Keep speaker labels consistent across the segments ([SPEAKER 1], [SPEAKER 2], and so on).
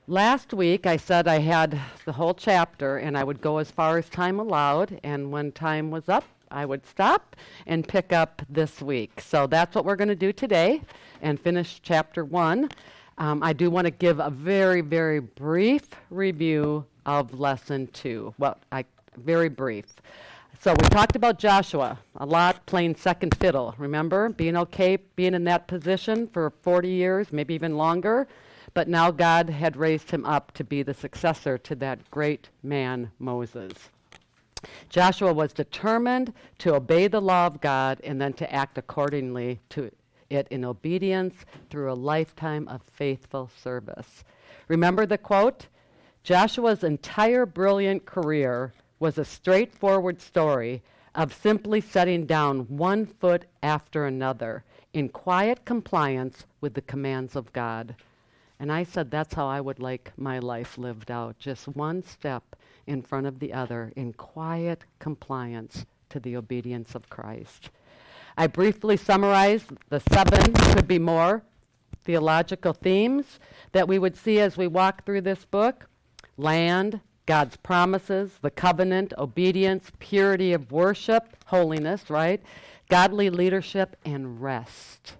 [SPEAKER 1] Last week I said I had the whole chapter and I would go as far as time allowed, and when time was up, I would stop and pick up this week. So that's what we're going to do today and finish chapter 1. I do want to give a very, very brief review of lesson 2. Very brief. So we talked about Joshua a lot, playing second fiddle. Remember, being in that position for 40 years, maybe even longer. But now God had raised him up to be the successor to that great man, Moses. Joshua was determined to obey the law of God and then to act accordingly to it in obedience through a lifetime of faithful service. Remember the quote? Joshua's entire brilliant career was a straightforward story of simply setting down one foot after another in quiet compliance with the commands of God. And I said that's how I would like my life lived out, just one step in front of the other in quiet compliance to the obedience of Christ. I briefly summarized the 7, could be more, theological themes that we would see as we walk through this book. Land, God's promises, the covenant, obedience, purity of worship, holiness, right? Godly leadership, and rest.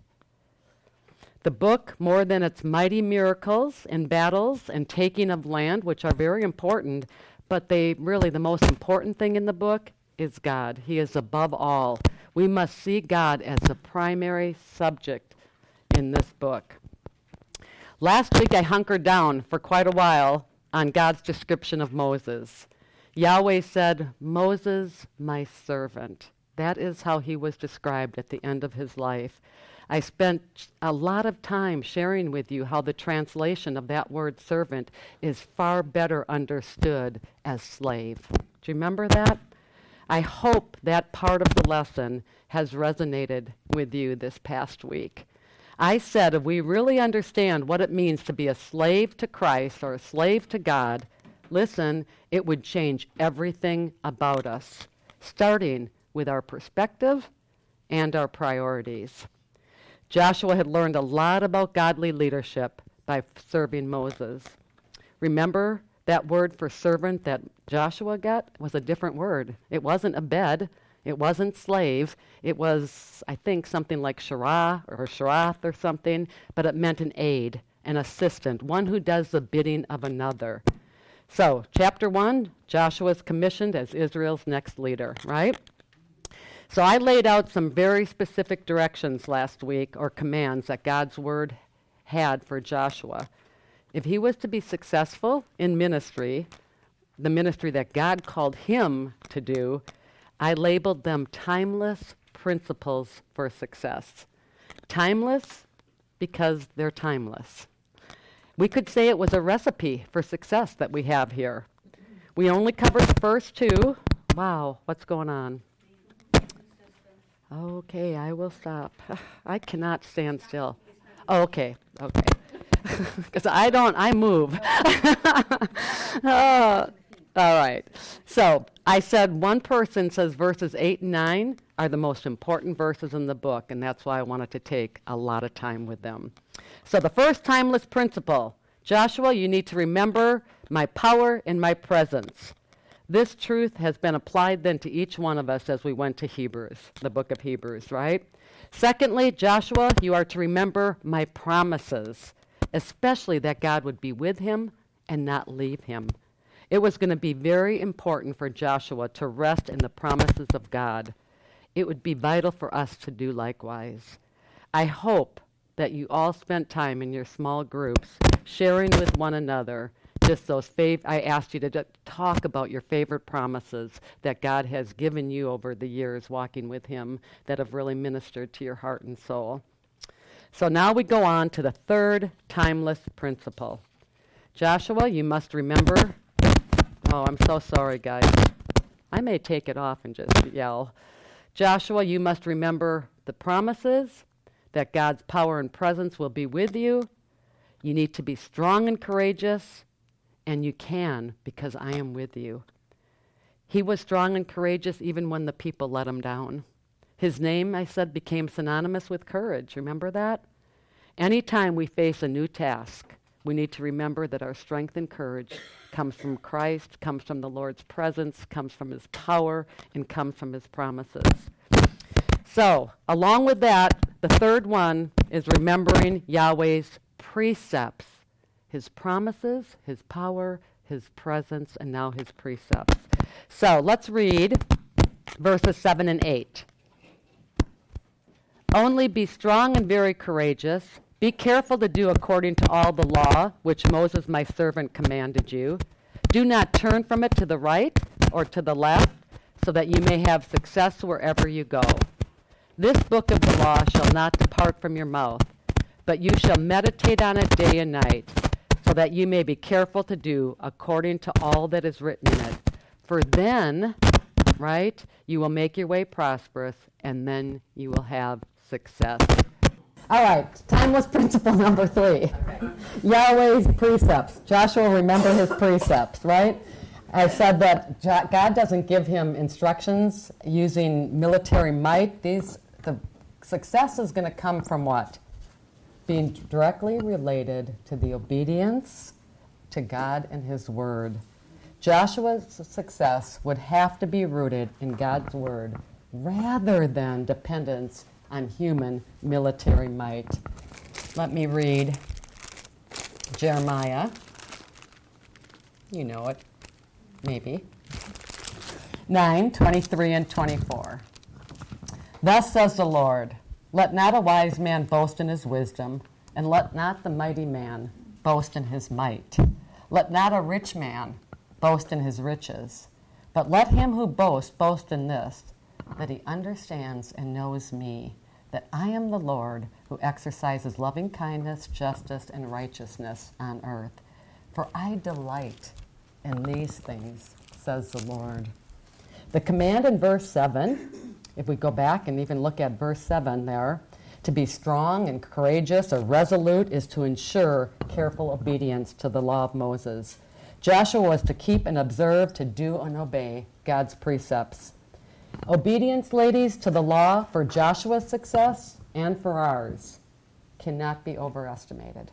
[SPEAKER 1] The book, more than its mighty miracles and battles and taking of land, which are very important, but the most important thing in the book is God. He is above all. We must see God as the primary subject in this book. Last week I hunkered down for quite a while on God's description of Moses. Yahweh said, Moses, my servant. That is how he was described at the end of his life. I spent a lot of time sharing with you how the translation of that word servant is far better understood as slave. Do you remember that? I hope that part of the lesson has resonated with you this past week. I said if we really understand what it means to be a slave to Christ or a slave to God, listen, it would change everything about us, starting with our perspective and our priorities. Joshua had learned a lot about godly leadership by serving Moses. Remember that word for servant that Joshua got was a different word. It wasn't a bed. It wasn't slave. It was, I think, something like shara or sharath or something, but it meant an aide, an assistant, one who does the bidding of another. So, chapter 1, Joshua is commissioned as Israel's next leader, right? So I laid out some very specific directions last week, or commands that God's word had for Joshua. If he was to be successful in ministry, the ministry that God called him to do, I labeled them timeless principles for success. Timeless because they're timeless. We could say it was a recipe for success that we have here. We only covered the first 2. Wow, what's going on? Okay, I will stop. I cannot stand still. Okay. Because I move. All right. So I said one person says verses 8 and 9 are the most important verses in the book, and that's why I wanted to take a lot of time with them. So the first timeless principle, Joshua, you need to remember my power and my presence. This truth has been applied then to each one of us as we went to Hebrews, the book of Hebrews, right? Secondly, Joshua, you are to remember my promises, especially that God would be with him and not leave him. It was going to be very important for Joshua to rest in the promises of God. It would be vital for us to do likewise. I hope that you all spent time in your small groups sharing with one another just those I asked you to talk about your favorite promises that God has given you over the years walking with him that have really ministered to your heart and soul. So now we go on to the third timeless principle. Joshua, you must remember. Oh, I'm so sorry, guys. I may take it off and just yell. Joshua, you must remember the promises that God's power and presence will be with you. You need to be strong and courageous. And you can, because I am with you. He was strong and courageous even when the people let him down. His name, I said, became synonymous with courage. Remember that? Anytime we face a new task, We need to remember that our strength and courage comes from Christ, comes from the Lord's presence, comes from his power, and comes from his promises. So, along with that, the third one is remembering Yahweh's precepts, his promises, his power, his presence, and now his precepts. So, let's read verses 7 and 8. Only be strong and very courageous. Be careful to do according to all the law which Moses my servant commanded you. Do not turn from it to the right or to the left, so that you may have success wherever you go. This book of the law shall not depart from your mouth, but you shall meditate on it day and night, so that you may be careful to do according to all that is written in it. For then, right, you will make your way prosperous, and then you will have success. All right, timeless principle number 3. Okay. Yahweh's precepts. Joshua remember his precepts, right? I said that God doesn't give him instructions using military might. The success is going to come from what? Being directly related to the obedience to God and his word. Joshua's success would have to be rooted in God's word rather than dependence on human military might. Let me read Jeremiah. You know it, maybe. 9:23 and 24. Thus says the Lord, let not a wise man boast in his wisdom, and let not the mighty man boast in his might. Let not a rich man boast in his riches, but let him who boasts boast in this, that he understands and knows me, that I am the Lord who exercises loving kindness, justice, and righteousness on earth. For I delight in these things, says the Lord. The command in verse 7, if we go back and even look at verse 7 there, to be strong and courageous or resolute is to ensure careful obedience to the law of Moses. Joshua was to keep and observe, to do and obey God's precepts. Obedience, ladies, to the law for Joshua's success and for ours cannot be overestimated.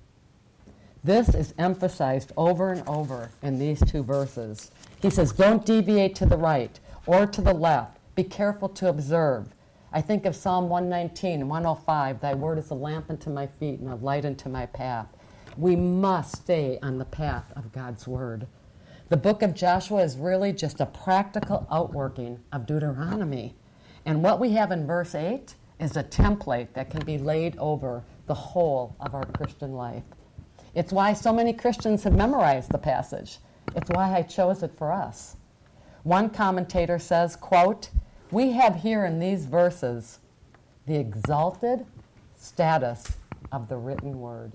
[SPEAKER 1] This is emphasized over and over in these 2 verses. He says, don't deviate to the right or to the left. Be careful to observe. I think of Psalm 119, 105, thy word is a lamp unto my feet and a light unto my path. We must stay on the path of God's word. The book of Joshua is really just a practical outworking of Deuteronomy. And what we have in verse 8 is a template that can be laid over the whole of our Christian life. It's why so many Christians have memorized the passage. It's why I chose it for us. One commentator says, quote, we have here in these verses the exalted status of the written word.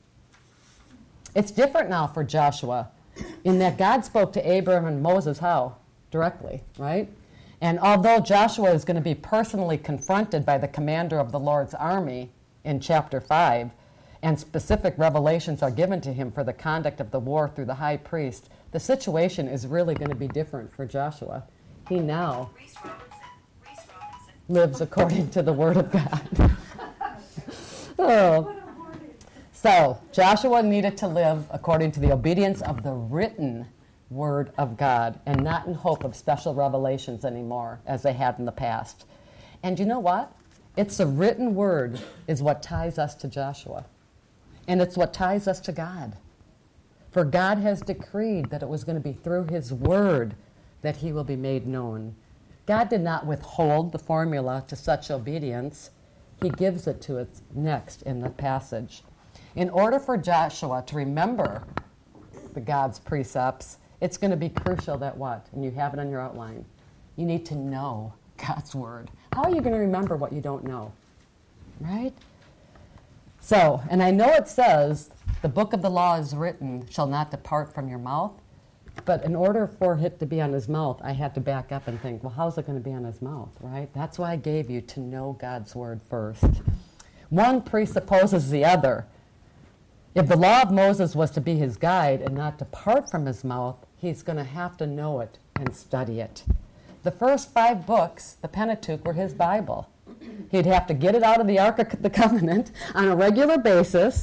[SPEAKER 1] It's different now for Joshua in that God spoke to Abraham and Moses how? Directly, right? And although Joshua is going to be personally confronted by the commander of the Lord's army in chapter 5, and specific revelations are given to him for the conduct of the war through the high priest, the situation is really going to be different for Joshua. He now lives according to the word of God. So Joshua needed to live according to the obedience of the written word of God and not in hope of special revelations anymore as they had in the past. And you know what? It's the written word is what ties us to Joshua. And it's what ties us to God. For God has decreed that it was going to be through his word that he will be made known. God did not withhold the formula to such obedience. He gives it to us next in the passage. In order for Joshua to remember the God's precepts, it's going to be crucial that what? And you have it on your outline. You need to know God's word. How are you going to remember what you don't know? Right? So, and I know it says, the book of the law is written, shall not depart from your mouth. But in order for it to be on his mouth, I had to back up and think, well, how's it going to be on his mouth, right? That's why I gave you to know God's word first. One presupposes the other. If the law of Moses was to be his guide and not depart from his mouth, he's going to have to know it and study it. The first 5 books, the Pentateuch, were his Bible. He'd have to get it out of the Ark of the Covenant on a regular basis,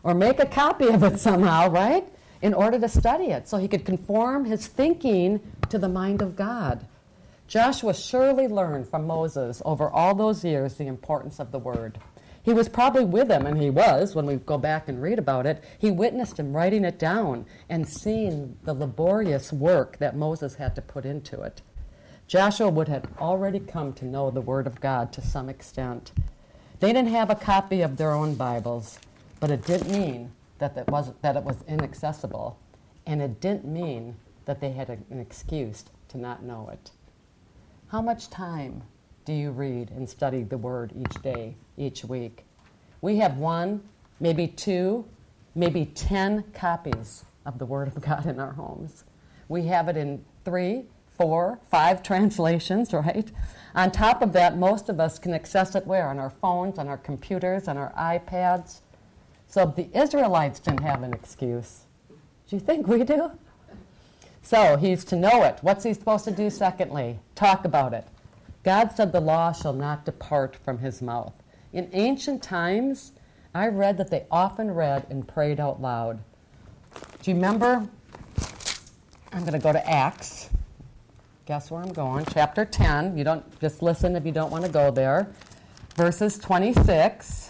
[SPEAKER 1] or make a copy of it somehow, right? In order to study it, so he could conform his thinking to the mind of God. Joshua surely learned from Moses over all those years the importance of the Word. He was probably with him, and he was, when we go back and read about it, he witnessed him writing it down and seeing the laborious work that Moses had to put into it. Joshua would have already come to know the Word of God to some extent. They didn't have a copy of their own Bibles, but it didn't mean that it was inaccessible, and it didn't mean that they had an excuse to not know it. How much time do you read and study the Word each day, each week? We have 1, maybe 2, maybe 10 copies of the Word of God in our homes. We have it in 3, 4, 5 translations, right? On top of that, most of us can access it where? On our phones, on our computers, on our iPads. So the Israelites didn't have an excuse. Do you think we do? So he's to know it. What's he supposed to do secondly? Talk about it. God said the law shall not depart from his mouth. In ancient times, I read that they often read and prayed out loud. Do you remember? I'm going to go to Acts. Guess where I'm going? Chapter 10. You don't just listen if you don't want to go there. Verses 26.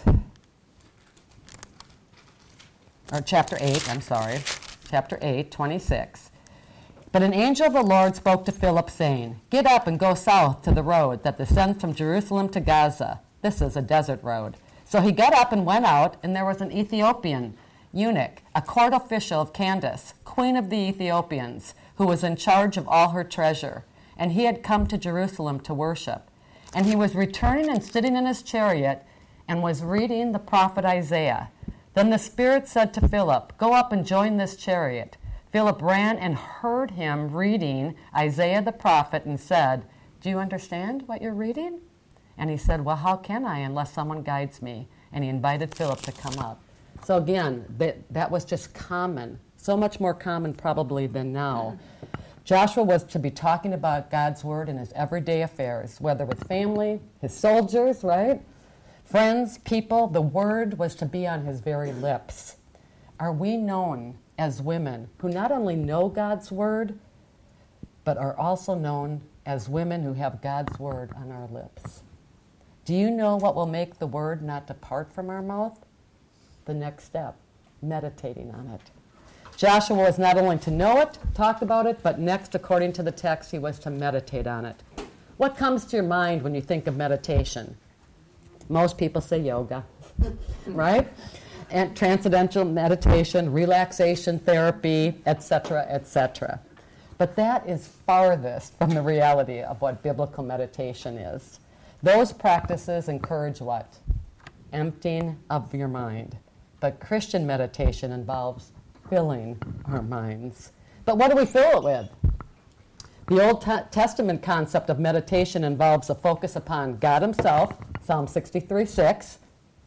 [SPEAKER 1] Or chapter 8, I'm sorry. Chapter 8, 26. But an angel of the Lord spoke to Philip, saying, Get up and go south to the road that descends from Jerusalem to Gaza. This is a desert road. So he got up and went out, and there was an Ethiopian eunuch, a court official of Candace, queen of the Ethiopians, who was in charge of all her treasure. And he had come to Jerusalem to worship. And he was returning and sitting in his chariot and was reading the prophet Isaiah. Then the Spirit said to Philip, Go up and join this chariot. Philip ran and heard him reading Isaiah the prophet and said, Do you understand what you're reading? And he said, Well, how can I unless someone guides me? And he invited Philip to come up. So again, that was just common, so much more common probably than now. Joshua was to be talking about God's Word in his everyday affairs, whether with family, his soldiers, right? Friends, people, the Word was to be on his very lips. Are we known as women who not only know God's Word, but are also known as women who have God's Word on our lips? Do you know what will make the Word not depart from our mouth? The next step, meditating on it. Joshua was not only to know it, talk about it, but next, according to the text, he was to meditate on it. What comes to your mind when you think of meditation? Most people say yoga, right? And transcendental meditation, relaxation therapy, etc., etc. But that is farthest from the reality of what biblical meditation is. Those practices encourage what? Emptying of your mind. But Christian meditation involves filling our minds. But what do we fill it with? The Old Testament concept of meditation involves a focus upon God himself, Psalm 63:6,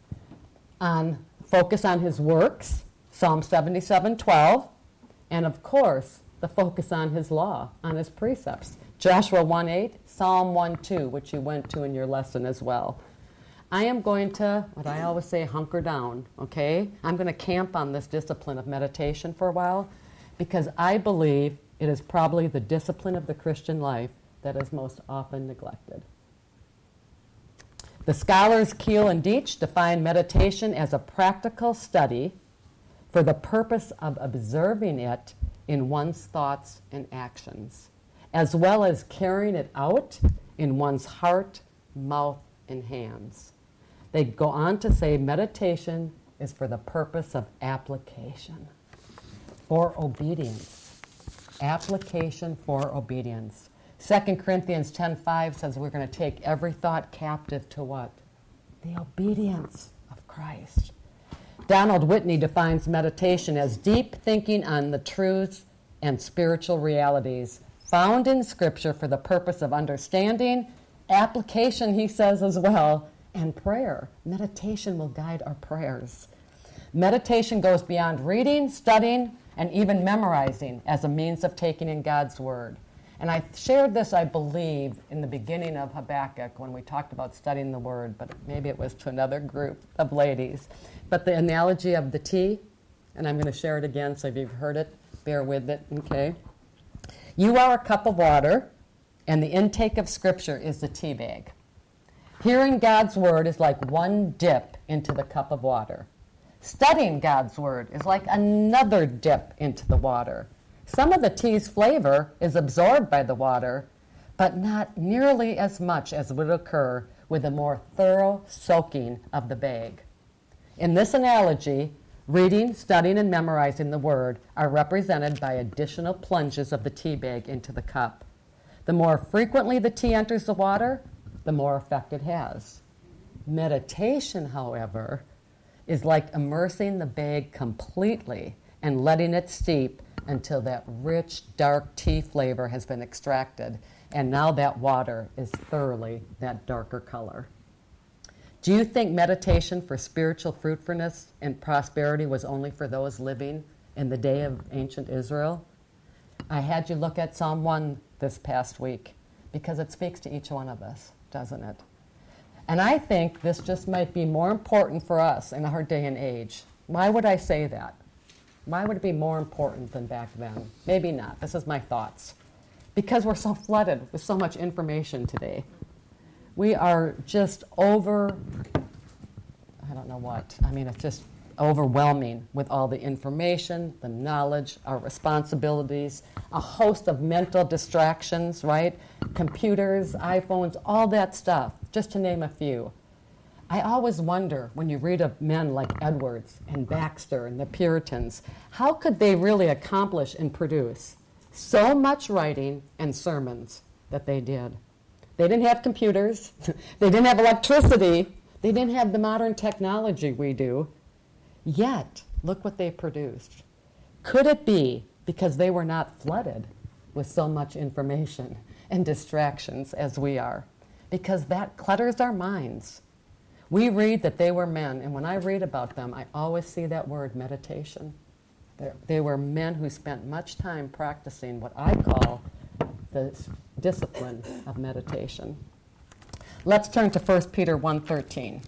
[SPEAKER 1] on focus on his works, Psalm 77:12, and of course, the focus on his law, on his precepts, Joshua 1:8, Psalm 1:2, which you went to in your lesson as well. I am going to, what I always say, hunker down, okay? I'm going to camp on this discipline of meditation for a while because I believe it is probably the discipline of the Christian life that is most often neglected. The scholars Keel and Deach define meditation as a practical study for the purpose of observing it in one's thoughts and actions, as well as carrying it out in one's heart, mouth, and hands. They go on to say meditation is for the purpose of application, for obedience. Application for obedience. 2 Corinthians 10:5 says we're going to take every thought captive to what? The obedience of Christ. Donald Whitney defines meditation as deep thinking on the truths and spiritual realities found in Scripture for the purpose of understanding, application, he says as well, and prayer. Meditation will guide our prayers. Meditation goes beyond reading, studying, and even memorizing as a means of taking in God's Word. And I shared this, I believe, in the beginning of Habakkuk when we talked about studying the Word, but maybe it was to another group of ladies. But the analogy of the tea, and I'm going to share it again, so if you've heard it, bear with it, okay? You are a cup of water, and the intake of Scripture is the tea bag. Hearing God's Word is like one dip into the cup of water. Studying God's Word is like another dip into the water. Some of the tea's flavor is absorbed by the water, but not nearly as much as would occur with a more thorough soaking of the bag. In this analogy, reading, studying, and memorizing the Word are represented by additional plunges of the tea bag into the cup. The more frequently the tea enters the water, the more effect it has. Meditation, however, is like immersing the bag completely and letting it steep until that rich, dark tea flavor has been extracted, and now that water is thoroughly that darker color. Do you think meditation for spiritual fruitfulness and prosperity was only for those living in the day of ancient Israel? I had you look at Psalm 1 this past week because it speaks to each one of us, doesn't it? And I think this just might be more important for us in our day and age. Why would I say that? Why would it be more important than back then? Maybe not. This is my thoughts. Because we're so flooded with so much information today. We are just I don't know what. I mean, it's just overwhelming with all the information, the knowledge, our responsibilities, a host of mental distractions, right? Computers, iPhones, all that stuff, just to name a few. I always wonder when you read of men like Edwards and Baxter and the Puritans, how could they really accomplish and produce so much writing and sermons that they did? They didn't have computers. They didn't have electricity. They didn't have the modern technology we do. Yet, look what they produced. Could it be because they were not flooded with so much information and distractions as we are? Because that clutters our minds. We read that they were men, and when I read about them, I always see that word, meditation. They were men who spent much time practicing what I call the discipline of meditation. Let's turn to 1 Peter 1:13.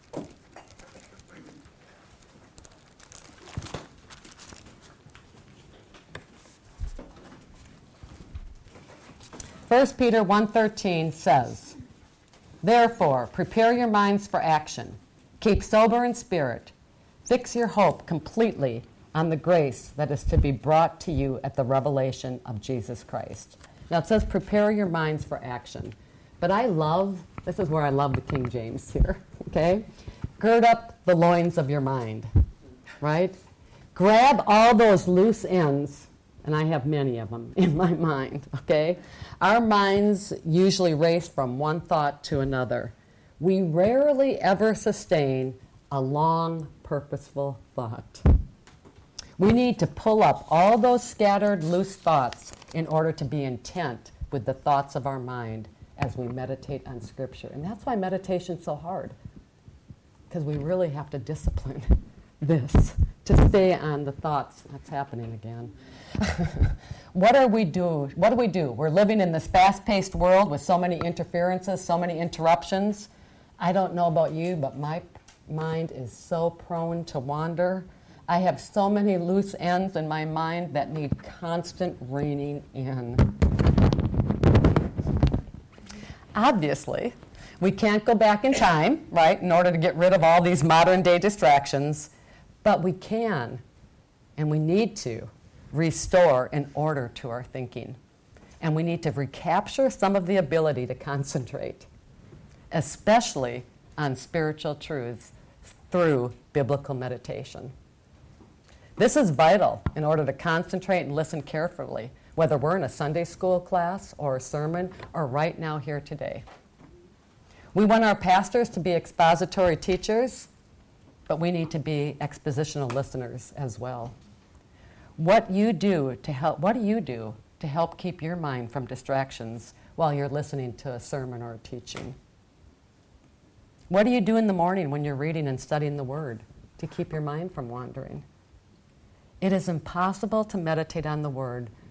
[SPEAKER 1] First Peter 1:13 says, "Therefore, prepare your minds for action. Keep sober in spirit. Fix your hope completely on the grace that is to be brought to you at the revelation of Jesus Christ." Now it says prepare your minds for action. But this is where I love the King James here, okay? Gird up the loins of your mind, right? Grab all those loose ends, and I have many of them in my mind, okay? Our minds usually race from one thought to another. We rarely ever sustain a long, purposeful thought. We need to pull up all those scattered, loose thoughts in order to be intent with the thoughts of our mind as we meditate on Scripture. And that's why meditation's so hard, because we really have to discipline this to stay on the thoughts. That's happening again. What do we do? We're living in this fast-paced world with so many interferences, so many interruptions. I don't know about you, but my mind is so prone to wander. I have so many loose ends in my mind that need constant reining in. Obviously, we can't go back in time, right, in order to get rid of all these modern-day distractions, but we can, and we need to, restore an order to our thinking. And we need to recapture some of the ability to concentrate, especially on spiritual truths through biblical meditation. This is vital in order to concentrate and listen carefully, whether we're in a Sunday school class or a sermon or right now here today. We want our pastors to be expository teachers, but we need to be expositional listeners as well. What do you do to help keep your mind from distractions while you're listening to a sermon or a teaching? What do you do in the morning when you're reading and studying the Word to keep your mind from wandering? It is impossible to meditate on the Word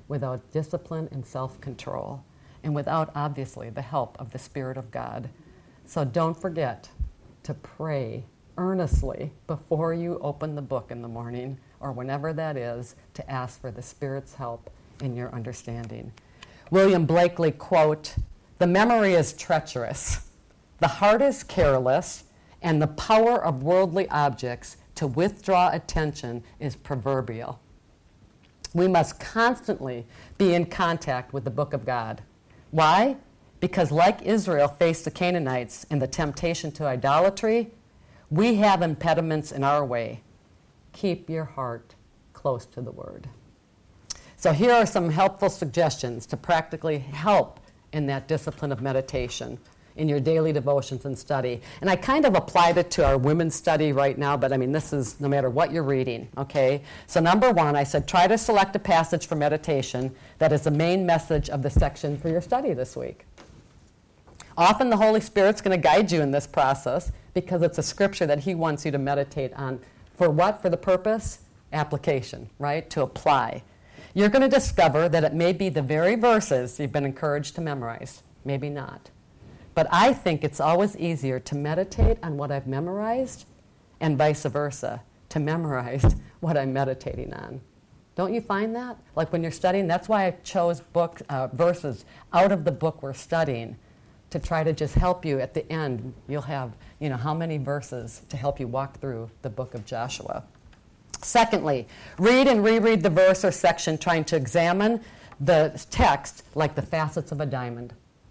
[SPEAKER 1] without discipline and self-control, and without, obviously, the help of the Spirit of God. So don't forget to pray earnestly before you open the book in the morning, or whenever that is, to ask for the Spirit's help in your understanding. William Blakely, quote, "The memory is treacherous, the heart is careless, and the power of worldly objects to withdraw attention is proverbial." We must constantly be in contact with the book of God. Why? Because like Israel faced the Canaanites in the temptation to idolatry, we have impediments in our way. Keep your heart close to the Word. So here are some helpful suggestions to practically help in that discipline of meditation in your daily devotions and study. And I kind of applied it to our women's study right now, but I mean, this is no matter what you're reading, okay? So number one, I said, try to select a passage for meditation that is the main message of the section for your study this week. Often the Holy Spirit's going to guide you in this process because it's a scripture that He wants you to meditate on. For what? For the purpose? Application, right? To apply. You're going to discover that it may be the very verses you've been encouraged to memorize. Maybe not. But I think it's always easier to meditate on what I've memorized and vice versa, to memorize what I'm meditating on. Don't you find that? Like when you're studying, that's why I chose verses out of the book we're studying, to try to just help you at the end. You'll have, how many verses to help you walk through the book of Joshua. Secondly, read and reread the verse or section trying to examine the text like the facets of a diamond.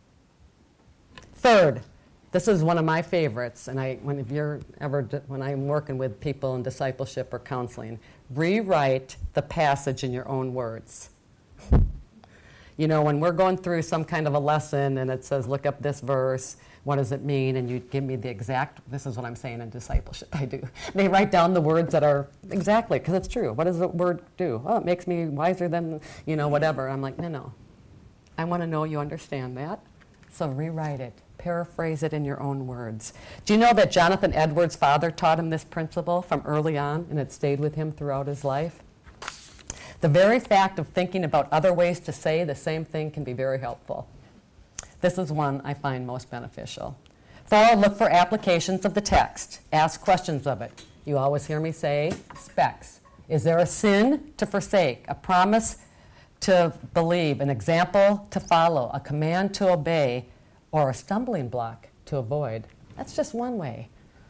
[SPEAKER 1] Third, this is one of my favorites, and when I'm working with people in discipleship or counseling, rewrite the passage in your own words. When we're going through some kind of a lesson and it says, look up this verse, what does it mean? And you give me the exact, this is what I'm saying in discipleship, I do. They write down the words that are exactly, because it's true. What does the word do? Oh, it makes me wiser than, whatever. I'm like, no. I want to know you understand that. So rewrite it. Paraphrase it in your own words. Do you know that Jonathan Edwards' father taught him this principle from early on, and it stayed with him throughout his life? The very fact of thinking about other ways to say the same thing can be very helpful. This is one I find most beneficial. 4, look for applications of the text. Ask questions of it. You always hear me say specs. Is there a sin to forsake, a promise to believe, an example to follow, a command to obey, or a stumbling block to avoid? That's just one way.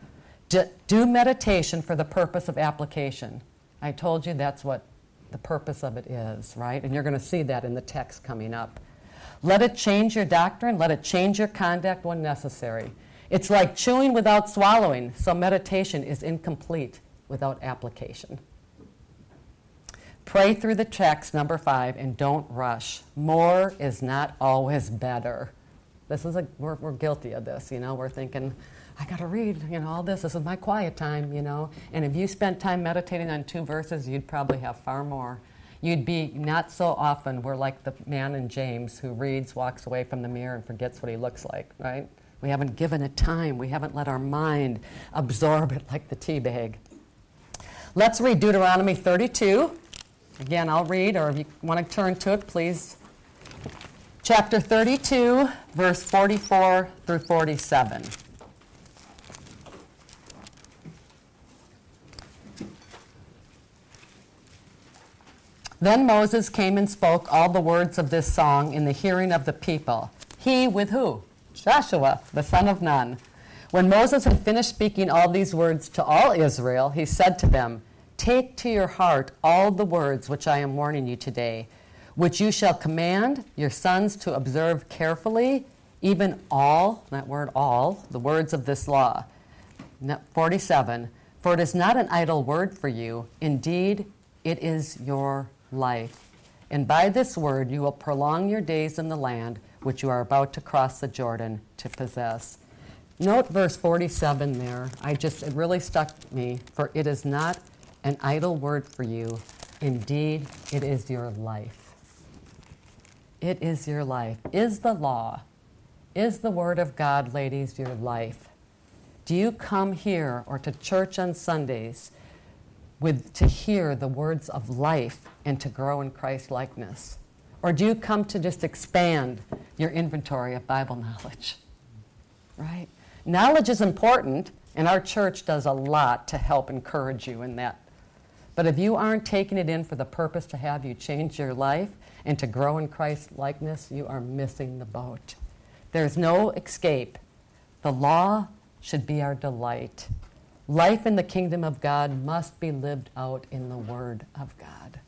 [SPEAKER 1] Do meditation for the purpose of application. I told you that's what the purpose of it is, right? And you're going to see that in the text coming up. Let it change your doctrine. Let it change your conduct when necessary. It's like chewing without swallowing, so meditation is incomplete without application. Pray through the text, number 5, and don't rush. More is not always better. We're guilty of this, We're thinking, I got to read, all this. This is my quiet time, And if you spent time meditating on 2 verses, you'd probably have far more. You'd be not so often, we're like the man in James who reads, walks away from the mirror, and forgets what he looks like, right? We haven't given it time. We haven't let our mind absorb it like the tea bag. Let's read Deuteronomy 32. Again, I'll read, or if you want to turn to it, please. Chapter 32, verse 44 through 47. Then Moses came and spoke all the words of this song in the hearing of the people. He with who? Joshua, the son of Nun. When Moses had finished speaking all these words to all Israel, he said to them, "Take to your heart all the words which I am warning you today, which you shall command your sons to observe carefully, even all," that word all, the words of this law. 47, "For it is not an idle word for you. Indeed, it is your life. And by this word you will prolong your days in the land which you are about to cross the Jordan to possess." Note verse 47 there. It really stuck me. "For it is not an idle word for you. Indeed, it is your life." It is your life. Is the law, is the Word of God, ladies, your life? Do you come here or to church on Sundays to hear the words of life and to grow in Christ likeness? Or do you come to just expand your inventory of Bible knowledge? Right? Knowledge is important, and our church does a lot to help encourage you in that. But if you aren't taking it in for the purpose to have you change your life and to grow in Christ's likeness, you are missing the boat. There's no escape. The law should be our delight. Life in the kingdom of God must be lived out in the Word of God.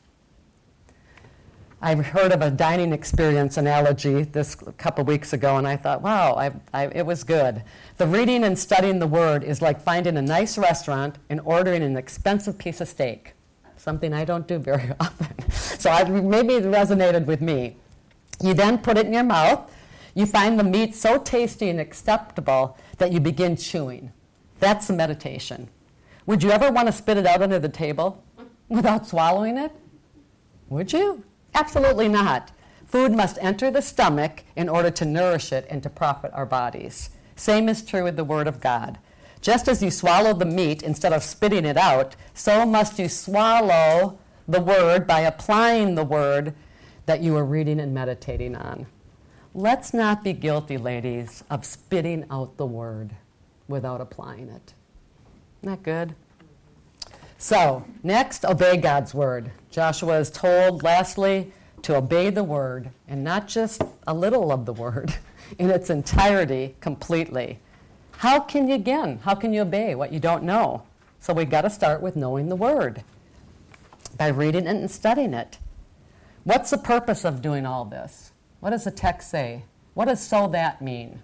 [SPEAKER 1] I've heard of a dining experience analogy this a couple weeks ago, and I thought, wow, it was good. The reading and studying the Word is like finding a nice restaurant and ordering an expensive piece of steak, something I don't do very often. So maybe it resonated with me. You then put it in your mouth. You find the meat so tasty and acceptable that you begin chewing. That's the meditation. Would you ever want to spit it out under the table without swallowing it? Would you? Absolutely not. Food must enter the stomach in order to nourish it and to profit our bodies. Same is true with the Word of God. Just as you swallow the meat instead of spitting it out, so must you swallow the Word by applying the Word that you are reading and meditating on. Let's not be guilty, ladies, of spitting out the Word without applying it. Isn't that good? So, next, obey God's Word. Joshua is told, lastly, to obey the Word, and not just a little of the Word, in its entirety, completely. How can you obey what you don't know? So we've got to start with knowing the Word, by reading it and studying it. What's the purpose of doing all this? What does the text say? What does "so that" mean?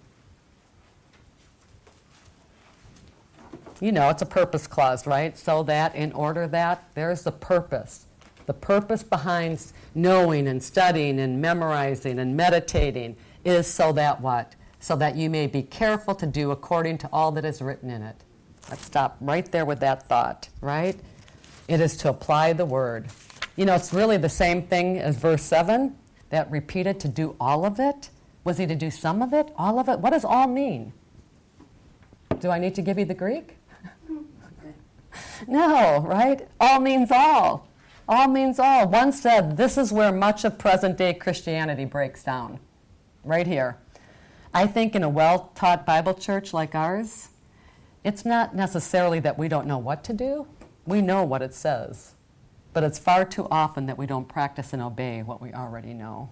[SPEAKER 1] You know, it's a purpose clause, right? So that, in order that, there's the purpose. The purpose behind knowing and studying and memorizing and meditating is so that what? So that you may be careful to do according to all that is written in it. Let's stop right there with that thought, right? It is to apply the Word. You know, it's really the same thing as verse 7, that repeated to do all of it. Was he to do some of it? All of it? What does all mean? Do I need to give you the Greek? No, right? All means all. All means all. One said this is where much of present-day Christianity breaks down. Right here. I think in a well-taught Bible church like ours, it's not necessarily that we don't know what to do. We know what it says. But it's far too often that we don't practice and obey what we already know.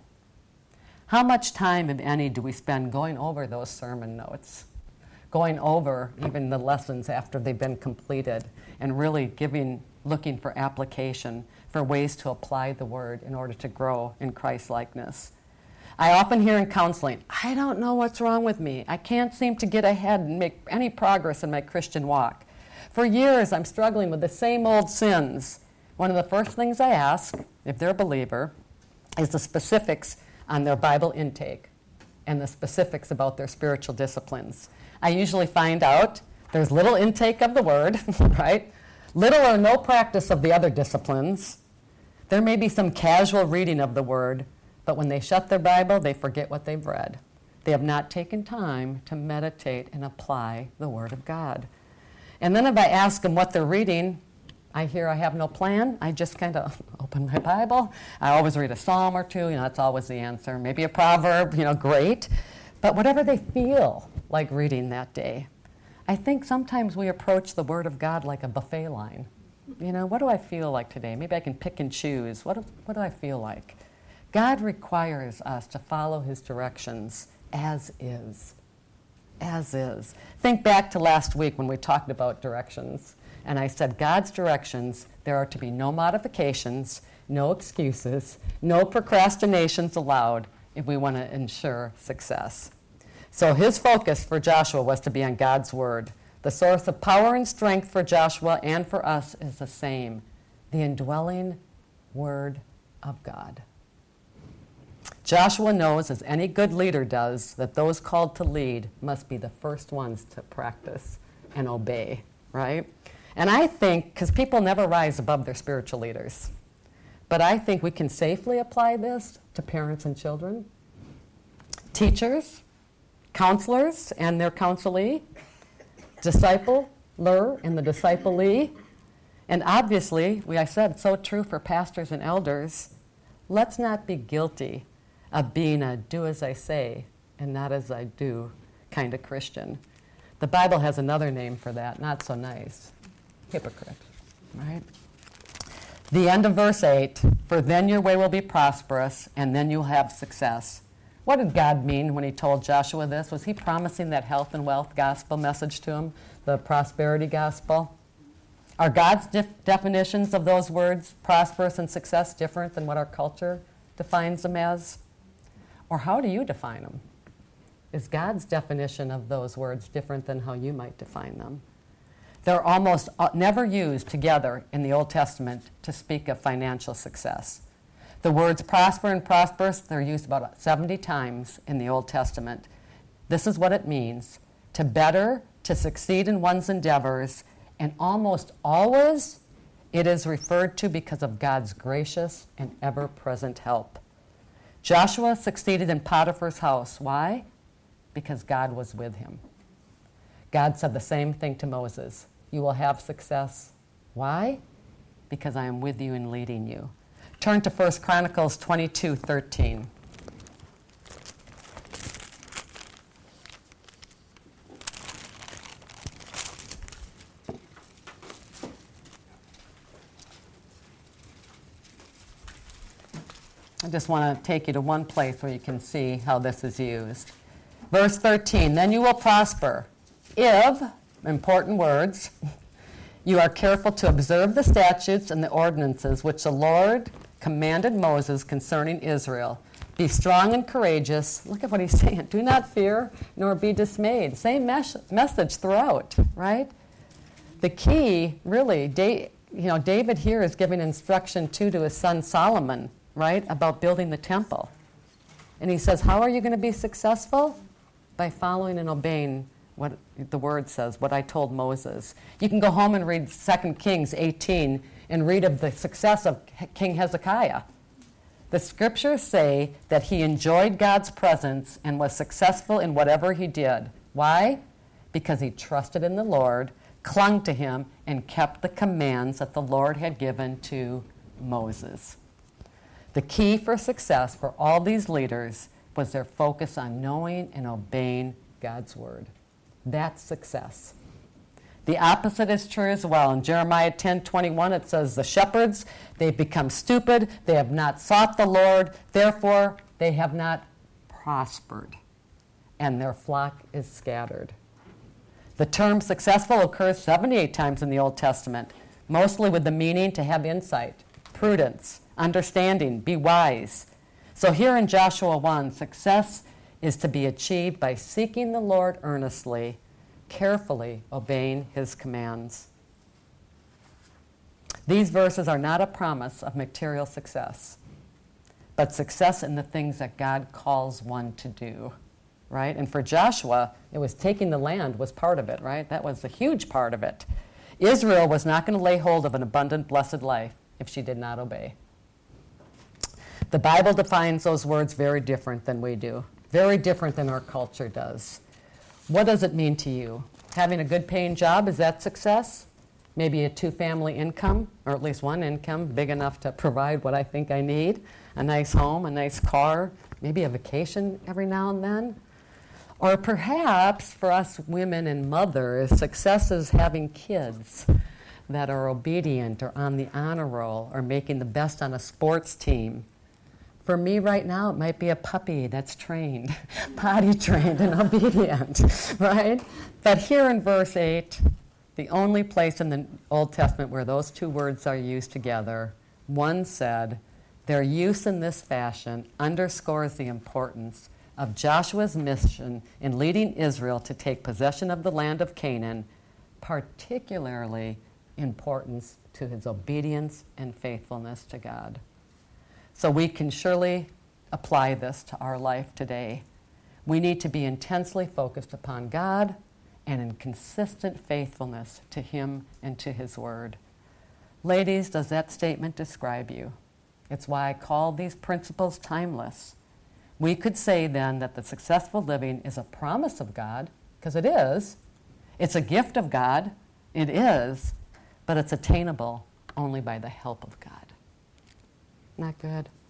[SPEAKER 1] How much time, if any, do we spend going over those sermon notes? Going over even the lessons after they've been completed and really looking for application, for ways to apply the Word in order to grow in Christ-likeness. I often hear in counseling, I don't know what's wrong with me. I can't seem to get ahead and make any progress in my Christian walk. For years, I'm struggling with the same old sins. One of the first things I ask, if they're a believer, is the specifics on their Bible intake and the specifics about their spiritual disciplines. I usually find out there's little intake of the Word, right? Little or no practice of the other disciplines. There may be some casual reading of the Word, but when they shut their Bible, they forget what they've read. They have not taken time to meditate and apply the Word of God. And then if I ask them what they're reading, I hear I have no plan. I just kind of open my Bible. I always read a psalm or two. That's always the answer. Maybe a proverb, great. But whatever they feel like reading that day. I think sometimes we approach the Word of God like a buffet line. What do I feel like today? Maybe I can pick and choose. What do I feel like? God requires us to follow His directions as is. As is. Think back to last week when we talked about directions. And I said, God's directions, there are to be no modifications, no excuses, no procrastinations allowed if we want to ensure success. So his focus for Joshua was to be on God's Word. The source of power and strength for Joshua and for us is the same, the indwelling Word of God. Joshua knows, as any good leader does, that those called to lead must be the first ones to practice and obey, right? And I think, because people never rise above their spiritual leaders, but I think we can safely apply this to parents and children, teachers, counselors and their counselee, discipler and the disciplee, and obviously, I said, it's so true for pastors and elders. Let's not be guilty of being a do as I say and not as I do kind of Christian. The Bible has another name for that, not so nice. Hypocrite, right? The end of verse 8, for then your way will be prosperous and then you'll have success. What did God mean when he told Joshua this? Was he promising that health and wealth gospel message to him, the prosperity gospel? Are God's definitions of those words, prosperous and success, different than what our culture defines them as? Or how do you define them? Is God's definition of those words different than how you might define them? They're almost never used together in the Old Testament to speak of financial success. The words prosper and prosperous, they're used about 70 times in the Old Testament. This is what it means: to better, to succeed in one's endeavors, and almost always it is referred to because of God's gracious and ever-present help. Joshua succeeded in Potiphar's house. Why? Because God was with him. God said the same thing to Moses. You will have success. Why? Because I am with you and leading you. Turn to 1 Chronicles 22:13. I just want to take you to one place where you can see how this is used. Verse 13, then you will prosper if, important words, you are careful to observe the statutes and the ordinances which the Lord commanded Moses concerning Israel. Be strong and courageous. Look at what he's saying. Do not fear nor be dismayed. Same message throughout, right? The key, really, David here is giving instruction to his son Solomon, right, about building the temple. And he says, how are you going to be successful? By following and obeying what the word says, what I told Moses. You can go home and read 2 Kings 18 and read of the success of King Hezekiah. The scriptures say that he enjoyed God's presence and was successful in whatever he did. Why? Because he trusted in the Lord, clung to him, and kept the commands that the Lord had given to Moses. The key for success for all these leaders was their focus on knowing and obeying God's word. That's success. The opposite is true as well. In Jeremiah 10:21, it says, the shepherds, they've become stupid, they have not sought the Lord, therefore they have not prospered, and their flock is scattered. The term successful occurs 78 times in the Old Testament, mostly with the meaning to have insight, prudence, understanding, be wise. So here in Joshua 1, success is to be achieved by seeking the Lord earnestly, carefully obeying his commands. These verses are not a promise of material success, but success in the things that God calls one to do, right? And for Joshua, it was taking the land was part of it, right? That was a huge part of it. Israel was not going to lay hold of an abundant, blessed life if she did not obey. The Bible defines those words very different than we do, very different than our culture does. What does it mean to you? Having a good paying job, is that success? Maybe a 2-family income, or at least one income big enough to provide what I think I need, a nice home, a nice car, maybe a vacation every now and then. Or perhaps for us women and mothers, success is having kids that are obedient or on the honor roll or making the best on a sports team. For me right now, it might be a puppy that's trained, potty trained and obedient, right? But here in verse 8, the only place in the Old Testament where those two words are used together, one said, their use in this fashion underscores the importance of Joshua's mission in leading Israel to take possession of the land of Canaan, particularly importance to his obedience and faithfulness to God. So we can surely apply this to our life today. We need to be intensely focused upon God and in consistent faithfulness to him and to his word. Ladies, does that statement describe you? It's why I call these principles timeless. We could say then that the successful living is a promise of God, because it is. It's a gift of God, it is, but it's attainable only by the help of God. Not good.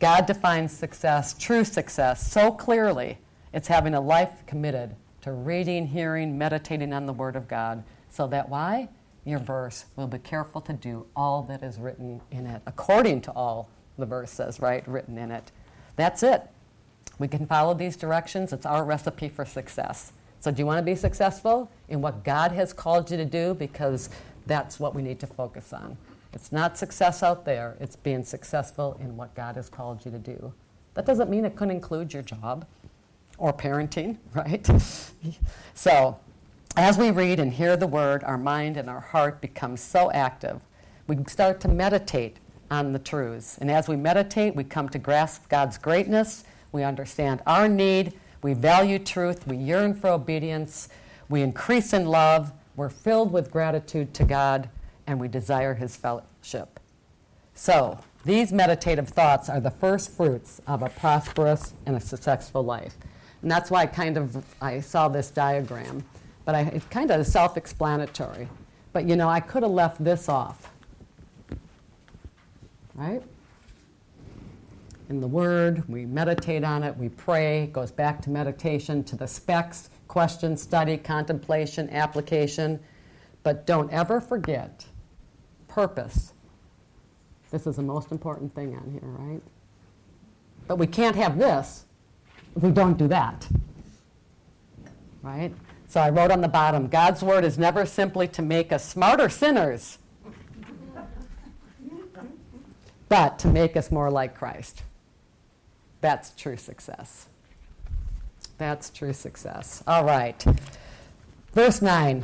[SPEAKER 2] God defines success, true success, so clearly. It's having a life committed to reading, hearing, meditating on the Word of God, so that why? Your verse will be careful to do all that is written in it, according to all the verse says, right, written in it. That's it. We can follow these directions. It's our recipe for success. So do you want to be successful in what God has called you to do? Because that's what we need to focus on. It's not success out there. It's being successful in what God has called you to do. That doesn't mean it couldn't include your job or parenting, right? So as we read and hear the Word, our mind and our heart become so active. We start to meditate on the truths. And as we meditate, we come to grasp God's greatness. We understand our need. We value truth. We yearn for obedience. We increase in love. We're filled with gratitude to God, and we desire His fellowship. So these meditative thoughts are the first fruits of a prosperous and a successful life. And that's why I saw this diagram. But it's kind of self-explanatory. But, I could have left this off. Right? In the Word, we meditate on it, we pray. It goes back to meditation, to the specs, question, study, contemplation, application. But don't ever forget purpose. This is the most important thing on here, right? But we can't have this if we don't do that. Right? So I wrote on the bottom, God's Word is never simply to make us smarter sinners, but to make us more like Christ. That's true success. That's true success. All right. Verse 9.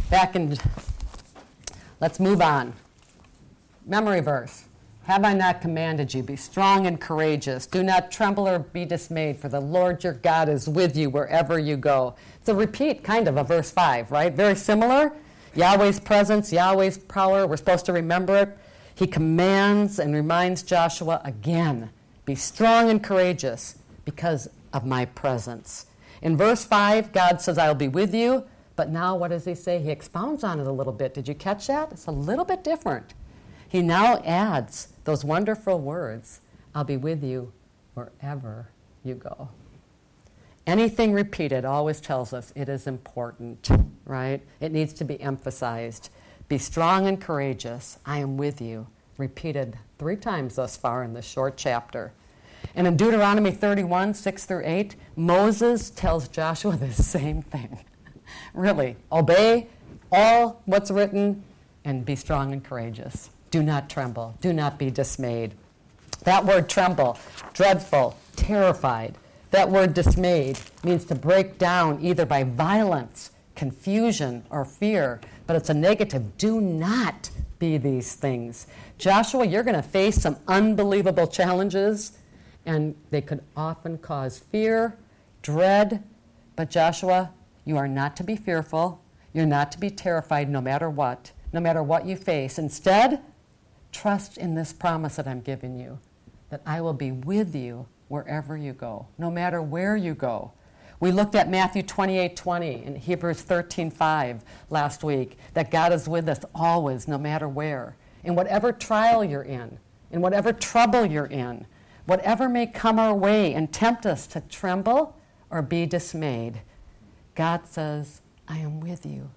[SPEAKER 2] Let's move on. Memory verse. Have I not commanded you? Be strong and courageous. Do not tremble or be dismayed, for the Lord your God is with you wherever you go. It's a repeat, kind of verse 5, right? Very similar. Yahweh's presence, Yahweh's power. We're supposed to remember it. He commands and reminds Joshua again, be strong and courageous because of my presence. In verse 5, God says, I'll be with you. But now what does he say? He expounds on it a little bit. Did you catch that? It's a little bit different. He now adds those wonderful words, I'll be with you wherever you go. Anything repeated always tells us it is important, right? It needs to be emphasized. Be strong and courageous. I am with you. Repeated 3 times thus far in this short chapter. And in Deuteronomy 31, 6 through 8, Moses tells Joshua the same thing. Really, obey all what's written and be strong and courageous. Do not tremble. Do not be dismayed. That word tremble, dreadful, terrified. That word dismayed means to break down either by violence, confusion, or fear. But it's a negative. Do not be these things. Joshua, you're going to face some unbelievable challenges, and they could often cause fear, dread. But Joshua, you are not to be fearful. You're not to be terrified no matter what you face. Instead, trust in this promise that I'm giving you, that I will be with you wherever you go, no matter where you go. We looked at Matthew 28:20 and Hebrews 13:5 last week, that God is with us always, no matter where. In whatever trial you're in whatever trouble you're in, whatever may come our way and tempt us to tremble or be dismayed, God says, I am with you.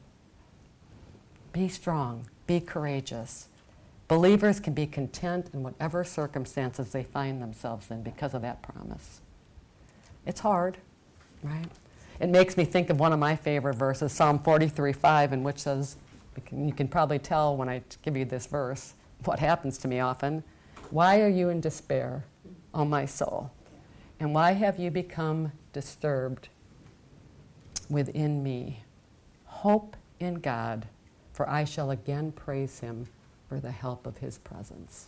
[SPEAKER 2] Be strong, be courageous. Believers can be content in whatever circumstances they find themselves in because of that promise. It's hard, right? It makes me think of one of my favorite verses, Psalm 43:5, in which says, you can probably tell when I give you this verse what happens to me often. Why are you in despair, O my soul? And why have you become disturbed within me? Hope in God, for I shall again praise him for the help of his presence.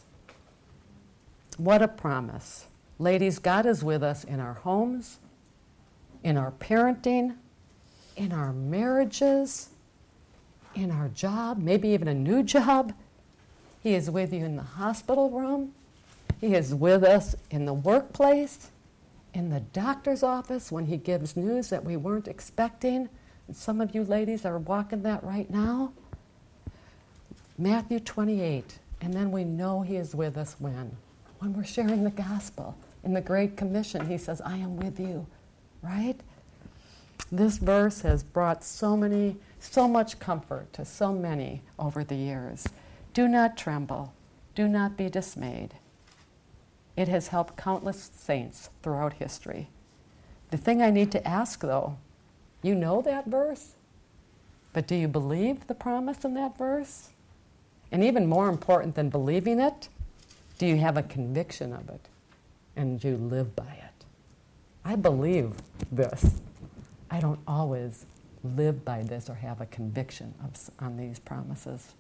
[SPEAKER 2] What a promise. Ladies, God is with us in our homes, in our parenting, in our marriages, in our job, maybe even a new job. He is with you in the hospital room. He is with us in the workplace, in the doctor's office when he gives news that we weren't expecting. And some of you ladies are walking that right now. Matthew 28, and then we know he is with us when when we're sharing the gospel. In the Great Commission, he says, I am with you, right? This verse has brought so much comfort to so many over the years. Do not tremble. Do not be dismayed. It has helped countless saints throughout history. The thing I need to ask, though, you know that verse? But do you believe the promise in that verse? And even more important than believing it, do you have a conviction of it? And do you live by it? I believe this. I don't always live by this or have a conviction on these promises.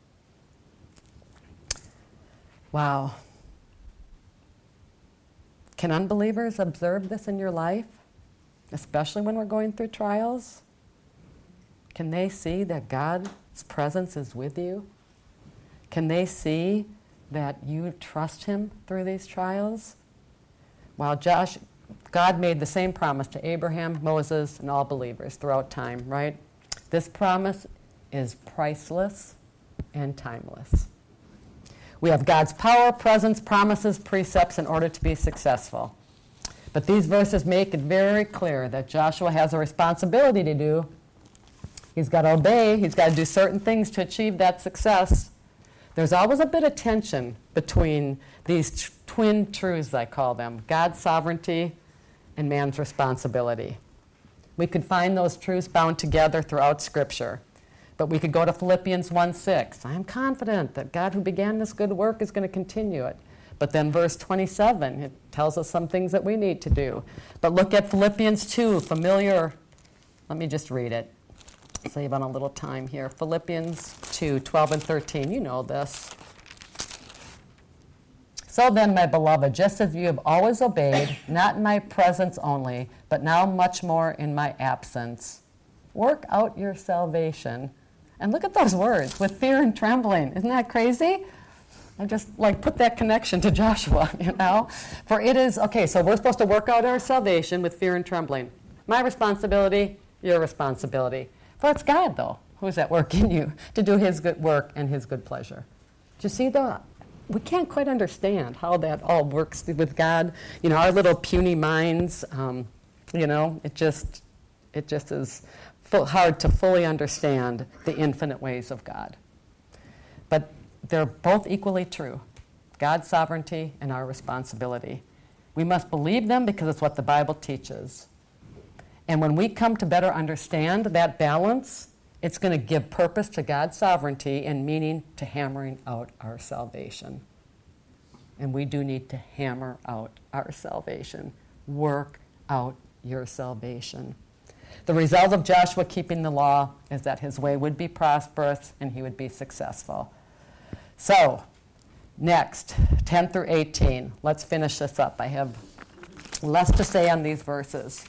[SPEAKER 2] Wow. Can unbelievers observe this in your life, especially when we're going through trials? Can they see that God's presence is with you? Can they see that you trust Him through these trials? Well, God made the same promise to Abraham, Moses, and all believers throughout time, right? This promise is priceless and timeless. We have God's power, presence, promises, precepts in order to be successful. But these verses make it very clear that Joshua has a responsibility to do. He's got to obey. He's got to do certain things to achieve that success. There's always a bit of tension between these twin truths, I call them, God's sovereignty and man's responsibility. We could find those truths bound together throughout Scripture. But we could go to Philippians 1:6. I am confident that God who began this good work is going to continue it. But then verse 27, it tells us some things that we need to do. But look at Philippians 2, familiar. Let me just read it. Save on a little time here. Philippians 2, 12 and 13. You know this. So then, my beloved, just as you have always obeyed, not in my presence only, but now much more in my absence, work out your salvation. And look at those words, with fear and trembling. Isn't that crazy? I just put that connection to Joshua, you know? For it is, so we're supposed to work out our salvation with fear and trembling. My responsibility, your responsibility. For it's God, though, who's at work in you to do His good work and His good pleasure. Do you see we can't quite understand how that all works with God. You know, our little puny minds, it just is hard to fully understand the infinite ways of God. But they're both equally true, God's sovereignty and our responsibility. We must believe them because it's what the Bible teaches. And when we come to better understand that balance, it's going to give purpose to God's sovereignty and meaning to hammering out our salvation. And we do need to hammer out our salvation. Work out your salvation. The result of Joshua keeping the law is that his way would be prosperous and he would be successful. So, next, 10 through 18. Let's finish this up. I have less to say on these verses.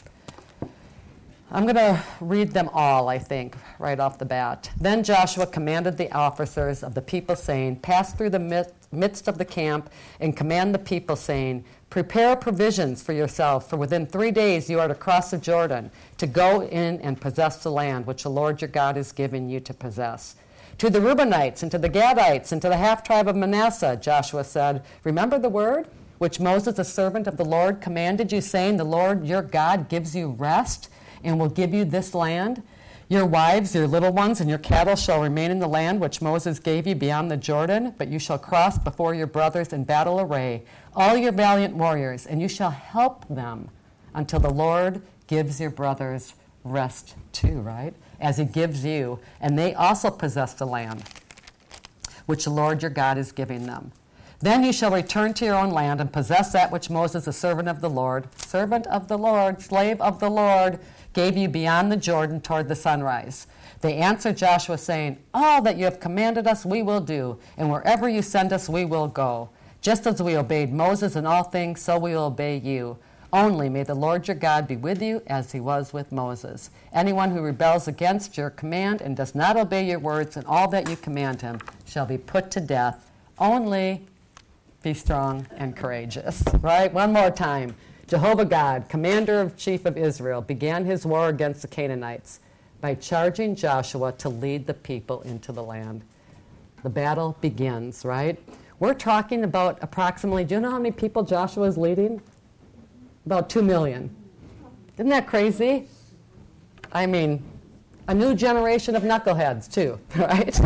[SPEAKER 2] I'm going to read them all, I think, right off the bat. Then Joshua commanded the officers of the people, saying, pass through the midst of the camp and command the people, saying, prepare provisions for yourself, for within 3 days you are to cross the Jordan, to go in and possess the land which the Lord your God is giving you to possess. To the Reubenites and to the Gadites and to the half-tribe of Manasseh, Joshua said, remember the word which Moses, the servant of the Lord, commanded you, saying, the Lord your God gives you rest and will give you this land. Your wives, your little ones, and your cattle shall remain in the land which Moses gave you beyond the Jordan, but you shall cross before your brothers in battle array, all your valiant warriors, and you shall help them until the Lord gives your brothers rest too, right? As He gives you, and they also possess the land which the Lord your God is giving them. Then you shall return to your own land and possess that which Moses, the servant of the Lord, slave of the Lord, gave you beyond the Jordan toward the sunrise. They answered Joshua, saying, all that you have commanded us we will do, and wherever you send us we will go. Just as we obeyed Moses in all things, so we will obey you. Only may the Lord your God be with you as He was with Moses. Anyone who rebels against your command and does not obey your words and all that you command him shall be put to death. Only be strong and courageous. Right? One more time. Jehovah God, commander of chief of Israel, began his war against the Canaanites by charging Joshua to lead the people into the land. The battle begins, right? We're talking about approximately, do you know how many people Joshua is leading? About 2 million. Isn't that crazy? I mean, a new generation of knuckleheads too, right?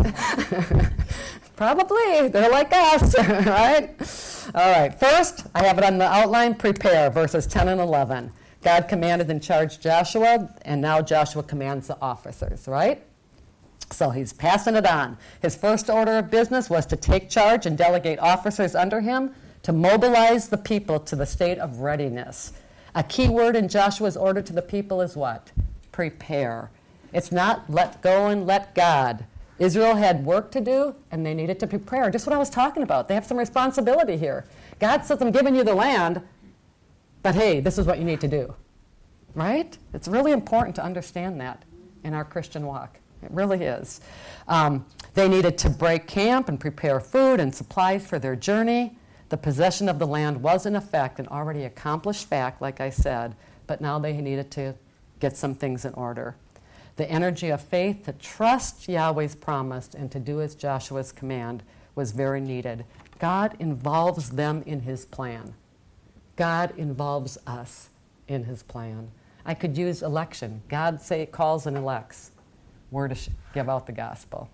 [SPEAKER 2] Probably. They're like us, right? All right. First, I have it on the outline, prepare, verses 10 and 11. God commanded and charged Joshua, and now Joshua commands the officers, right? So he's passing it on. His first order of business was to take charge and delegate officers under him to mobilize the people to the state of readiness. A key word in Joshua's order to the people is what? Prepare. It's not let go and let God. Israel had work to do, and they needed to prepare. Just what I was talking about. They have some responsibility here. God says, I'm giving you the land, but hey, this is what you need to do. Right? It's really important to understand that in our Christian walk. It really is. They needed to break camp and prepare food and supplies for their journey. The possession of the land was, in effect, an already accomplished fact, like I said, but now they needed to get some things in order. The energy of faith to trust Yahweh's promise and to do as Joshua's command was very needed. God involves them in his plan. God involves us in his plan. I could use election. God calls and elects. We're to give out the gospel.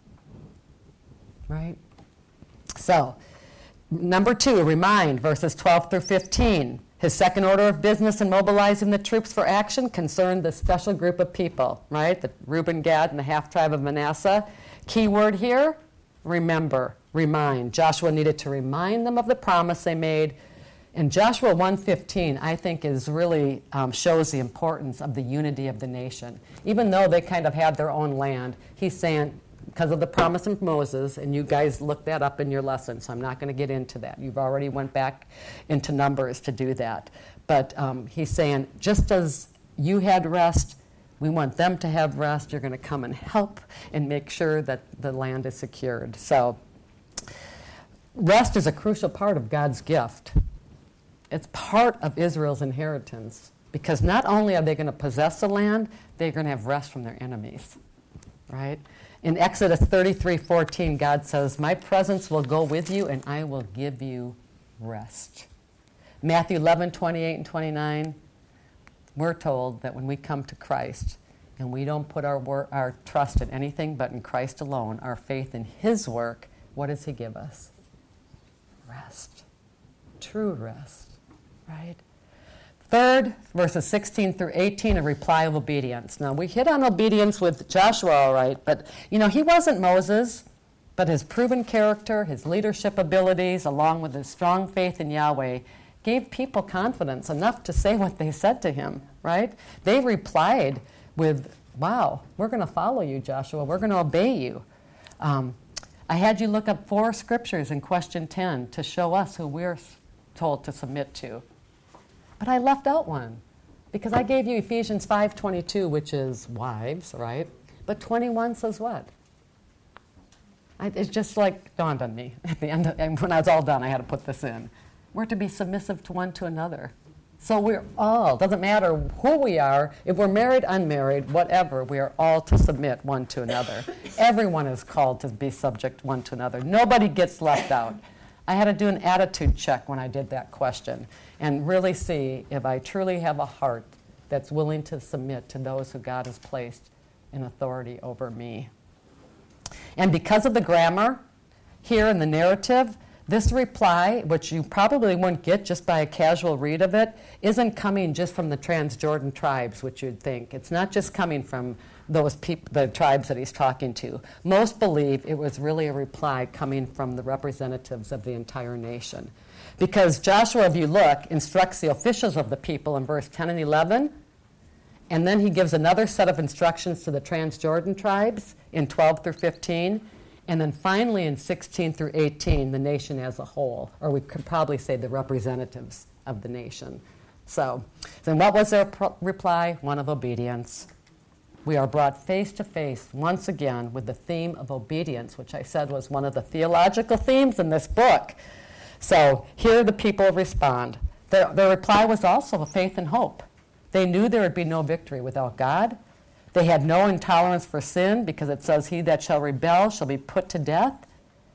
[SPEAKER 2] Right? So, number 2, remind, verses 12 through 15. His second order of business in mobilizing the troops for action concerned the special group of people, right? The Reuben, Gad, and the half-tribe of Manasseh. Key word here, remember, remind. Joshua needed to remind them of the promise they made. And Joshua 1:15, I think, is really shows the importance of the unity of the nation. Even though they kind of had their own land, he's saying, because of the promise of Moses, and you guys looked that up in your lesson, so I'm not going to get into that. You've already went back into Numbers to do that. But he's saying, just as you had rest, we want them to have rest. You're going to come and help and make sure that the land is secured. So rest is a crucial part of God's gift. It's part of Israel's inheritance, because not only are they going to possess the land, they're going to have rest from their enemies, right? In Exodus 33:14, God says, my presence will go with you and I will give you rest. Matthew 11:28 and 29, we're told that when we come to Christ and we don't put our trust in anything but in Christ alone, our faith in his work, what does he give us? Rest. True rest, right? Third, verses 16 through 18, a reply of obedience. Now, we hit on obedience with Joshua, all right, but, he wasn't Moses, but his proven character, his leadership abilities, along with his strong faith in Yahweh, gave people confidence enough to say what they said to him, right? They replied with, wow, we're going to follow you, Joshua. We're going to obey you. I had you look up 4 scriptures in question 10 to show us who we're told to submit to. But I left out one because I gave you Ephesians 5:22, which is wives, right? But 21 says what? It's just like dawned on me at the end. And when I was all done, I had to put this in. We're to be submissive to one to another. So we're all, doesn't matter who we are, if we're married, unmarried, whatever, we are all to submit one to another. Everyone is called to be subject one to another. Nobody gets left out. I had to do an attitude check when I did that question and really see if I truly have a heart that's willing to submit to those who God has placed in authority over me. And because of the grammar here in the narrative, this reply, which you probably wouldn't get just by a casual read of it, isn't coming just from the Transjordan tribes, which you'd think. It's not just coming from those the tribes that he's talking to. Most believe it was really a reply coming from the representatives of the entire nation. Because Joshua, if you look, instructs the officials of the people in verse 10 and 11, and then he gives another set of instructions to the Transjordan tribes in 12 through 15, and then finally in 16 through 18, the nation as a whole, or we could probably say the representatives of the nation. So then what was their reply? One of obedience. We are brought face to face once again with the theme of obedience, which I said was one of the theological themes in this book. So here the people respond. Their reply was also a faith and hope. They knew there would be no victory without God. They had no intolerance for sin because it says, he that shall rebel shall be put to death.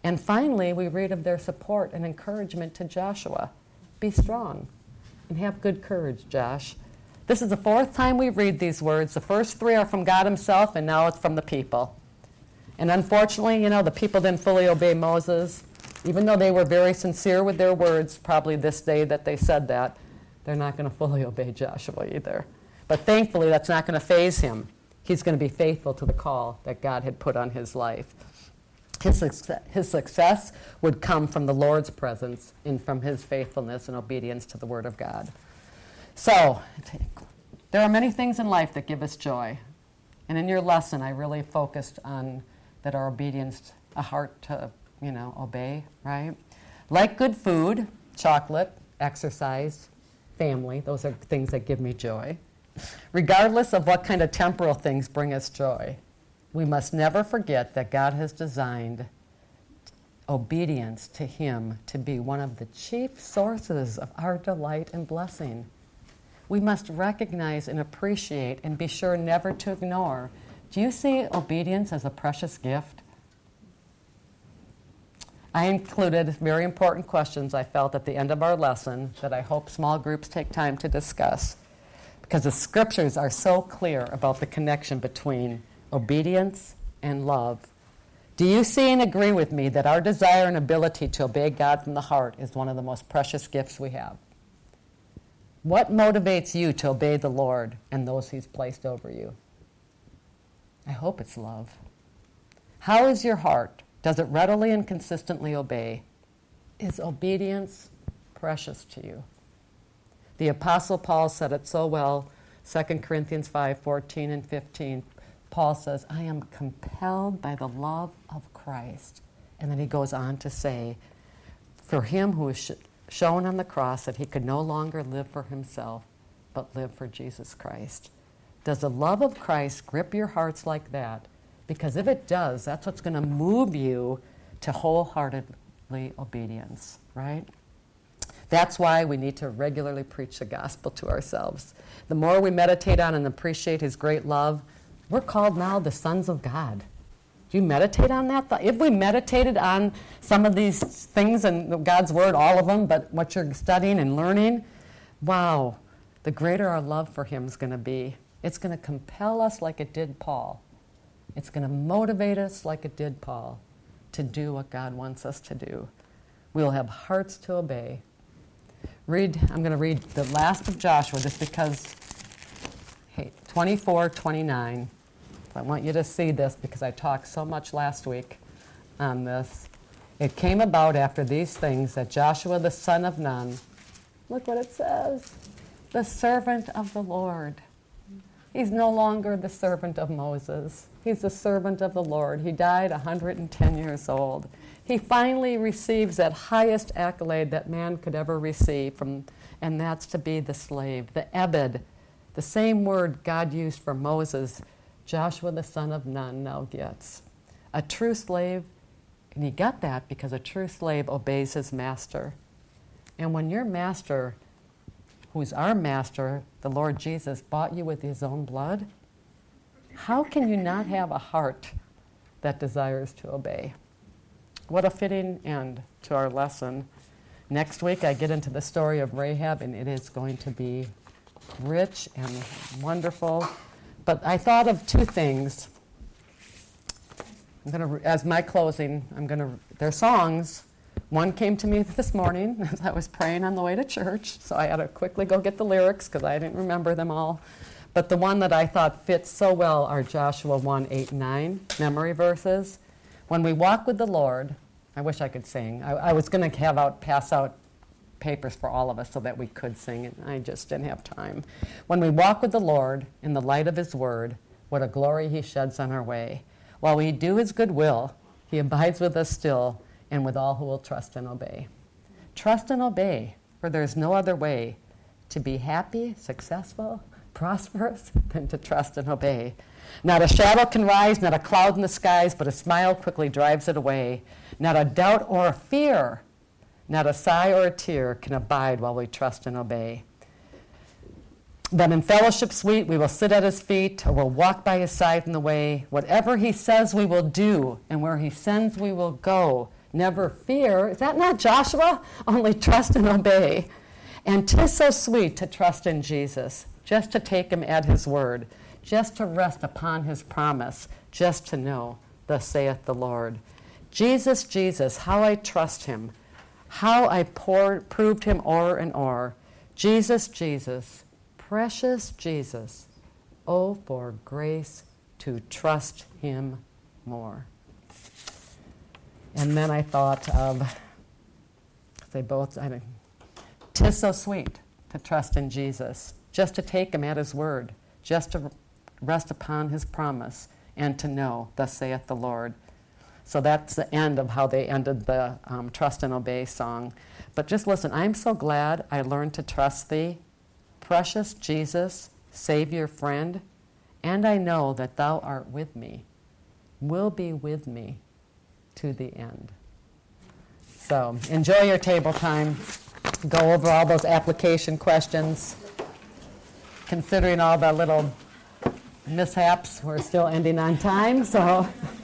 [SPEAKER 2] And finally, we read of their support and encouragement to Joshua. Be strong and have good courage, Josh. This is the fourth time we read these words. The first three are from God himself, and now it's from the people. And unfortunately, the people didn't fully obey Moses. Even though they were very sincere with their words, probably this day that they said that, they're not going to fully obey Joshua either. But thankfully, that's not going to faze him. He's going to be faithful to the call that God had put on his life. His success would come from the Lord's presence and from his faithfulness and obedience to the Word of God. So, there are many things in life that give us joy. And in your lesson, I really focused on that our obedience, a heart to, obey, right? Like good food, chocolate, exercise, family, those are things that give me joy. Regardless of what kind of temporal things bring us joy, we must never forget that God has designed obedience to him to be one of the chief sources of our delight and blessing. We must recognize and appreciate and be sure never to ignore. Do you see obedience as a precious gift? I included very important questions I felt at the end of our lesson that I hope small groups take time to discuss, because the scriptures are so clear about the connection between obedience and love. Do you see and agree with me that our desire and ability to obey God from the heart is one of the most precious gifts we have? What motivates you to obey the Lord and those he's placed over you? I hope it's love. How is your heart? Does it readily and consistently obey? Is obedience precious to you? The Apostle Paul said it so well, 2 Corinthians 5:14 and 15. Paul says, I am compelled by the love of Christ. And then he goes on to say, for him who is shown on the cross that he could no longer live for himself, but live for Jesus Christ. Does the love of Christ grip your hearts like that? Because if it does, that's what's going to move you to wholeheartedly obedience, right? That's why we need to regularly preach the gospel to ourselves. The more we meditate on and appreciate his great love, we're called now the sons of God. Do you meditate on that? If we meditated on some of these things in God's Word, all of them, but what you're studying and learning, wow, the greater our love for him is going to be. It's going to compel us like it did Paul. It's going to motivate us like it did Paul to do what God wants us to do. We'll have hearts to obey. I'm going to read the last of Joshua just because, 24:29. I want you to see this because I talked so much last week on this. It came about after these things that Joshua the son of Nun, look what it says, the servant of the Lord. He's no longer the servant of Moses. He's the servant of the Lord. He died 110 years old. He finally receives that highest accolade that man could ever receive, and that's to be the slave, the Ebed, the same word God used for Moses, Joshua the son of Nun now gets. A true slave, and he got that because a true slave obeys his master. And when your master, who's our master, the Lord Jesus, bought you with his own blood, how can you not have a heart that desires to obey? What a fitting end to our lesson. Next week I get into the story of Rahab, and it is going to be rich and wonderful. But I thought of two things. As my closing, they're songs. One came to me this morning as I was praying on the way to church, so I had to quickly go get the lyrics because I didn't remember them all. But the one that I thought fits so well are Joshua 1:8-9 memory verses. When we walk with the Lord, I wish I could sing. I was going to pass out papers for all of us so that we could sing, and I just didn't have time. When we walk with the Lord in the light of his word, what a glory he sheds on our way. While we do his good will, he abides with us still and with all who will trust and obey. Trust and obey, for there is no other way to be happy, successful, prosperous than to trust and obey. Not a shadow can rise, not a cloud in the skies, but a smile quickly drives it away. Not a doubt or a fear, not a sigh or a tear can abide while we trust and obey. Then in fellowship sweet we will sit at his feet, or we'll walk by his side in the way. Whatever he says we will do, and where he sends we will go. Never fear. Is that not Joshua? Only trust and obey. And 'tis so sweet to trust in Jesus, just to take him at his word, just to rest upon his promise, just to know, thus saith the Lord. Jesus, Jesus, how I trust him, how I proved him o'er and o'er. Jesus, Jesus, precious Jesus, oh, for grace to trust him more. And then I thought of, they both, 'tis so sweet to trust in Jesus, just to take him at his word, just to rest upon his promise, and to know, thus saith the Lord. So that's the end of how they ended the Trust and Obey song. But just listen, I'm so glad I learned to trust thee, precious Jesus, Savior, friend, and I know that thou art with me, will be with me to the end. So enjoy your table time. Go over all those application questions. Considering all the little mishaps, we're still ending on time, so